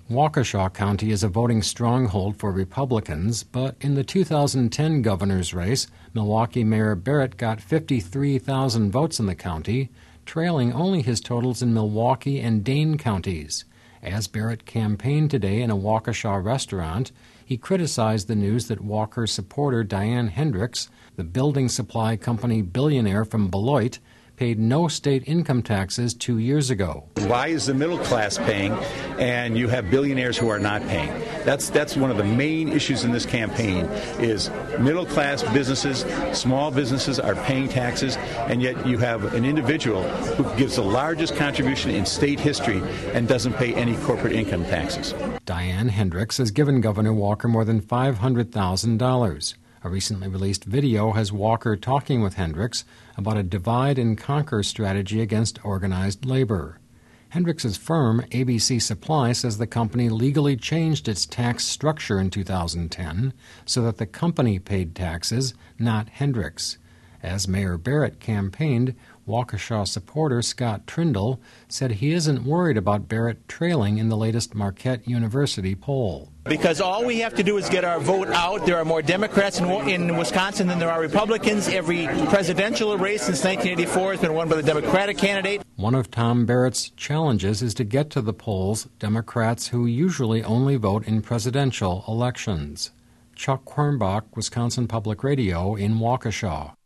Waukesha County is a voting stronghold for Republicans, but in the 2010 governor's race, Milwaukee Mayor Barrett got 53,000 votes in the county, trailing only his totals in Milwaukee and Dane counties. As Barrett campaigned today in a Waukesha restaurant, he criticized the news that Walker supporter Diane Hendricks, the building supply company billionaire from Beloit, paid no state income taxes 2 years ago. Why is the middle class paying and you have billionaires who are not paying? That's one of the main issues in this campaign is middle class businesses, small businesses are paying taxes, and yet you have an individual who gives the largest contribution in state history and doesn't pay any corporate income taxes. Diane Hendricks has given Governor Walker more than $500,000. A recently released video has Walker talking with Hendricks about a divide-and-conquer strategy against organized labor. Hendricks' firm, ABC Supply, says the company legally changed its tax structure in 2010 so that the company paid taxes, not Hendricks. As Mayor Barrett campaigned, Waukesha supporter Scott Trindle said he isn't worried about Barrett trailing in the latest Marquette University poll. Because all we have to do is get our vote out. There are more Democrats in Wisconsin than there are Republicans. Every presidential race since 1984 has been won by the Democratic candidate. One of Tom Barrett's challenges is to get to the polls Democrats who usually only vote in presidential elections. Chuck Quirnbach, Wisconsin Public Radio in Waukesha.